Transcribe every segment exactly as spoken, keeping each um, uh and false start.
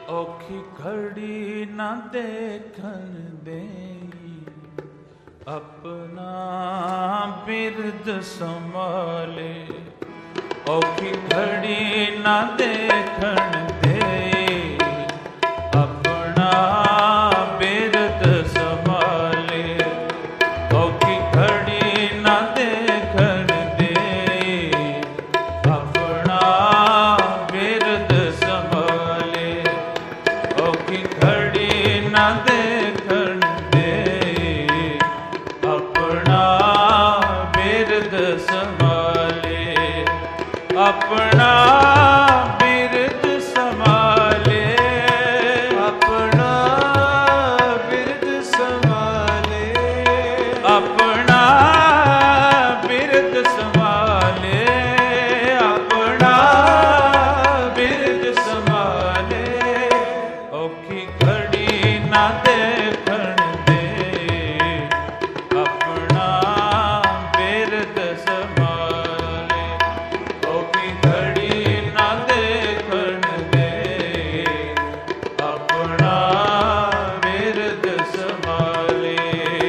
ਔਖੀ ਘੜੀ ਨਾ ਦੇਖਣ ਦੇਈ, ਆਪਣਾ ਬਿਰਦ ਸੰਭਾਲੇ। ਔਖੀ ਘੜੀ ਨਾ ਦੇਖਣ ਦੇਈ, ਆਪਣਾ ਬਿਰਦ ਸੰਭਾਲੇ। ਔਖੀ ਘੜੀ ਨਾ ਦੇਖਣ ਦੇਈ, ਆਪਣਾ ਬਿਰਦ ਸੰਭਾਲੇ। ਔਖੀ ਘੜੀ ਨਾ ਦੇਖਣ ਦੇਈ, ਆਪਣਾ ਬਿਰਦ ਸੰਭਾਲੇ। ਆਪਣਾ ਬਿਰਦ ਸੰਭਾਲੇ, ਆਪਣਾ ਬਿਰਦ ਸੰਭਾਲੇ। ਆਪਣਾ ਬਿਰਦ ਸੰਭਾਲੇ, ਆਪਣਾ ਬਿਰਦ ਸੰਭਾਲੇ। ਔਖੀ ਘੜੀ ਨਾ ਦੇਖਣ ਦੇ, ਆਪਣਾ ਬਿਰਦ ਸੰਭਾਲੇ। ਔਖੀ ਘੜੀ ਨਾ ਦੇਖਣ ਦੇ, ਆਪਣਾ ਬਿਰਦ ਸੰਭਾਲੇ।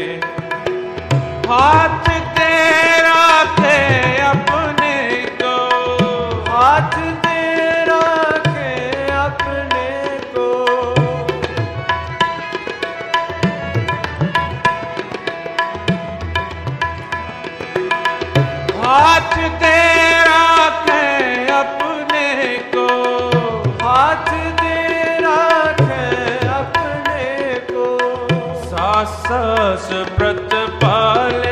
हाथ तेरा थे अपने को, हाथ तेरा के अपने को। हाथ तेरा थे अपने को, हाथ तेरा के अपने को। सास सास व्रत पाले,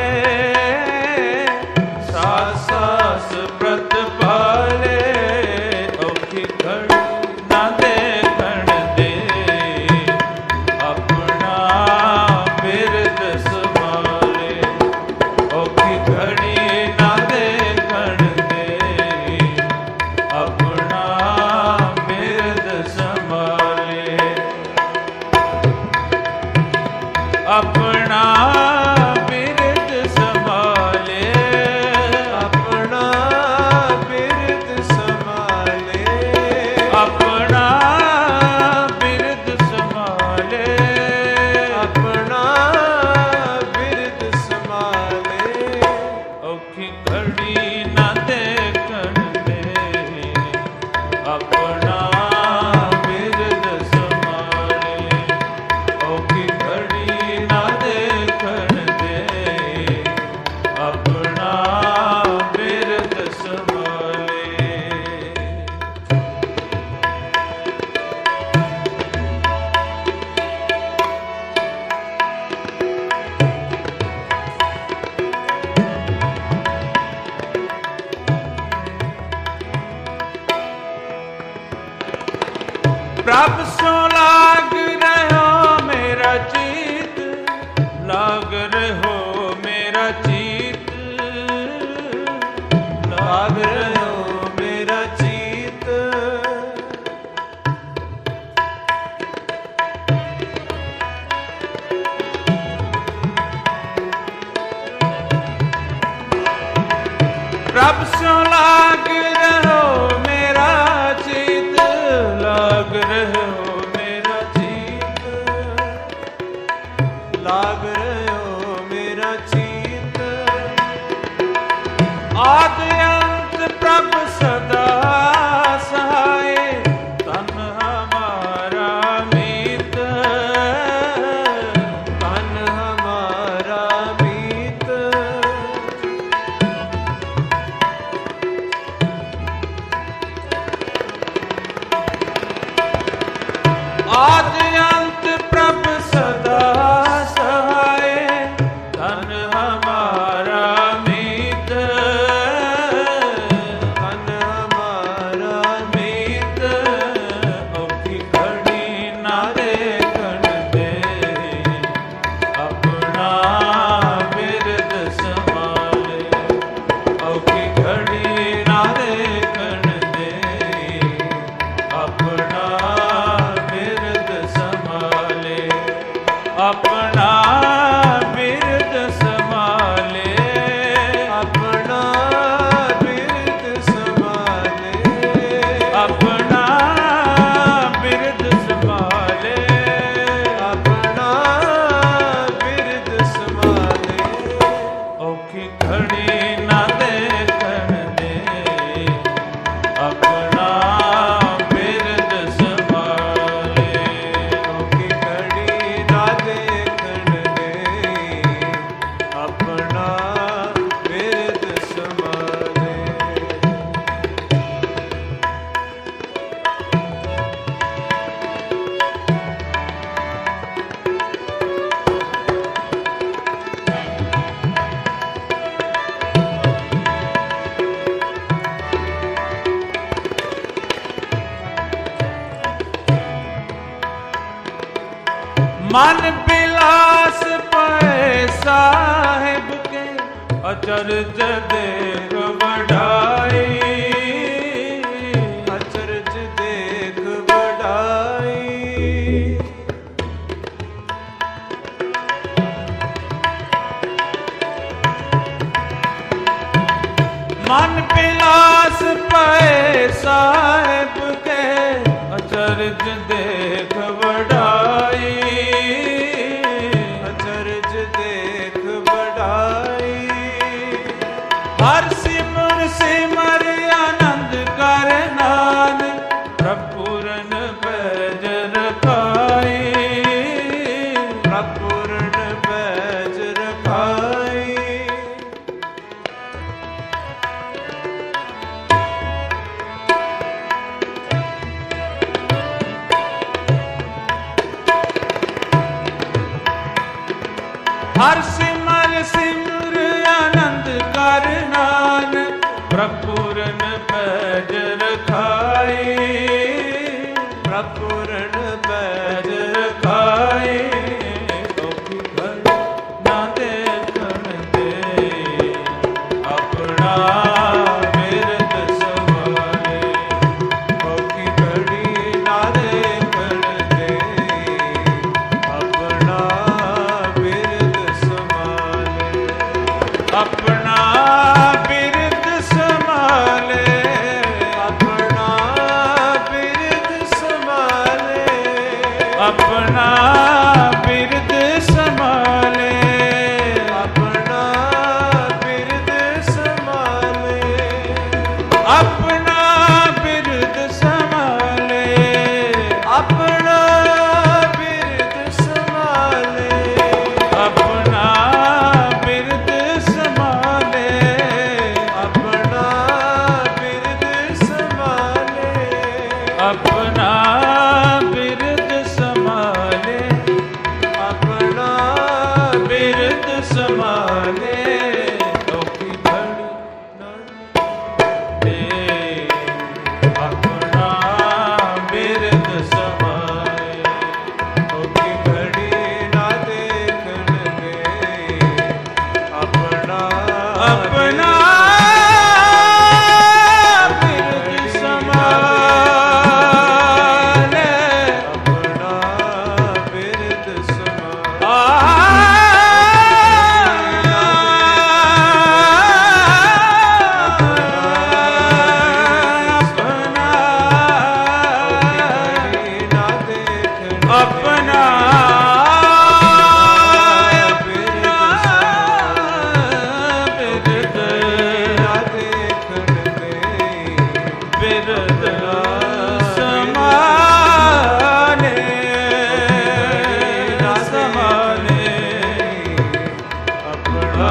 सास सास व्रत पाले। औखी घड़ी ना देखण दे, अपना बिरद संभाले। औखी घड़ी ना देखण दे, अपना बिरद संभाले। अपना बिरद संभाले, अपना बिरद संभाले। अपना बिरद संभाले। अपना बिरद संभाले। औखी घड़ी ना देखण दे, अपना बिरद संभाले। औखी घड़ी ना देखण दे, अपना बिरद संभाले। प्रभ सो लाग रहो मेरा चीत, लाग रहो मेरा चीत, लाग रहो मेरा चीत। प्रभ सो लाग रहो मेरा चीत, लाग रहो मेरा चीत। लाग रहो मेरा चीत। आद अंत प्रभ सदा सहाय, तन हमारा मीत, तन हमारा मीत। आद अंत प्रभ सदा सहाय, तन हमारा मीत, तन हमारा मीत। औखी घड़ी ना देखण दे, अपना बिरद संभाले। औखी घड़ी ना देखण दे, अपना बिरद संभाले। ਮਨ ਬਿਲਾਸ ਪਏ ਸਾਹਿਬ ਕੇ ਅਚਰਜ ਦੇਖ ਵਡਾਈ ਅਚਰਜ ਦੇਖ ਵਡਾਈ ਮਨ ਬਿਲਾਸ ਪਏ ਸਾਹਿਬ ਕੇ ਅਚਰਜ ਦੇਖ ਵਡਾਈ ਅਚਰਜ ਦੇਖ ਵਡਾਈ ਹਰ ਸਿਮਰ ਸਿਮਰ ਆਨੰਦ ਕਰ ਨਾਨਕ ਪ੍ਰਪੂਰਨ ਪੈਜ ਰਖਾਈ ਪ੍ਰਪੂਰਨ ਪੈਜ ਰਖਾਈ ਹਰ ਸਿਮਰ ਸਿਮਰ ਆਨੰਦ ਕਰ ਨਾਨਕ ਪ੍ਰਪੂਰਨ ਪੈਜ ਰਖਾਈ ਪ੍ਰਪੂਰਨ ਪੈਜ ਰਖਾਈ ਔਖੀ ਘੜੀ ਨਾ ਦੇਖਣ ਦੇ ਆਪਣਾ ਬਿਰਦ ਸਮਾਲੇ ਔਖੀ ਘੜੀ ਨਾ ਦੇਖਣ ਦੇ ਆਪਣਾ ਬਿਰਦ ਸਮਾਲੇ ਆਪਣਾ ਬਿਰਦ ਸਮਾਲੇ ਆਪਣਾ ਬਿਰਦ ਸਮਾਲੇ ਆਪਣਾ ਬਿਰਦ ਸਮਾਲੇ ਆਪਣਾ ਬਿਰਦ ਸਮਾਲੇ ਆਪਣਾ ਬਿਰਦ ਸਮਾਲੇ ਆਪਣਾ ਬਿਰਦ ਸਮਾਲੇ ਆਪਣਾ ਬਿਰਦ ਸਮਾਲੇ ਆਪਣਾ ਬਿਰਦ ਸਮਾਲੇ ਆਪਣਾ ਬਿਰਦ ਸਮਾਲੇ ਆਪਣਾ ਬਿਰਦ ਸਮਾਲੇ ਔਖੀ ਘੜੀ ਨਾ ਦੇ ਆਪਣਾ ਬਿਰਦ ਸਮਾਲੇ ਔਖੀ ਘੜੀ ਨਾ ਦੇਖਣ ਦੇ ਆਪਣਾ ਆਪਣਾ ਬਿਰਦ ਸਮਾਲੇ ਆਪਣਾ ਬਿਰਦ ਸਮਾਲੇ ਆ ਆਪਣਾ ਬਿਰਦ ਬਿਰਦ ਸਮਾਲੇ ਸਮਾਲੇ ਆਪਣਾ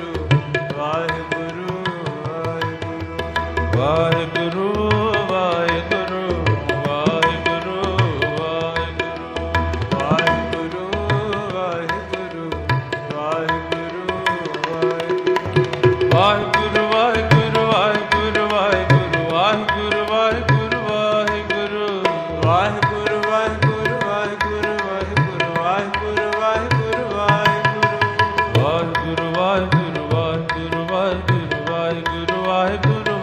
ਵਾਹਿਗੁਰੂ ਵਾਹਿਗੁਰੂ ਵਾਹਿਗੁਰੂ ਵਾਹਿਗੁਰੂ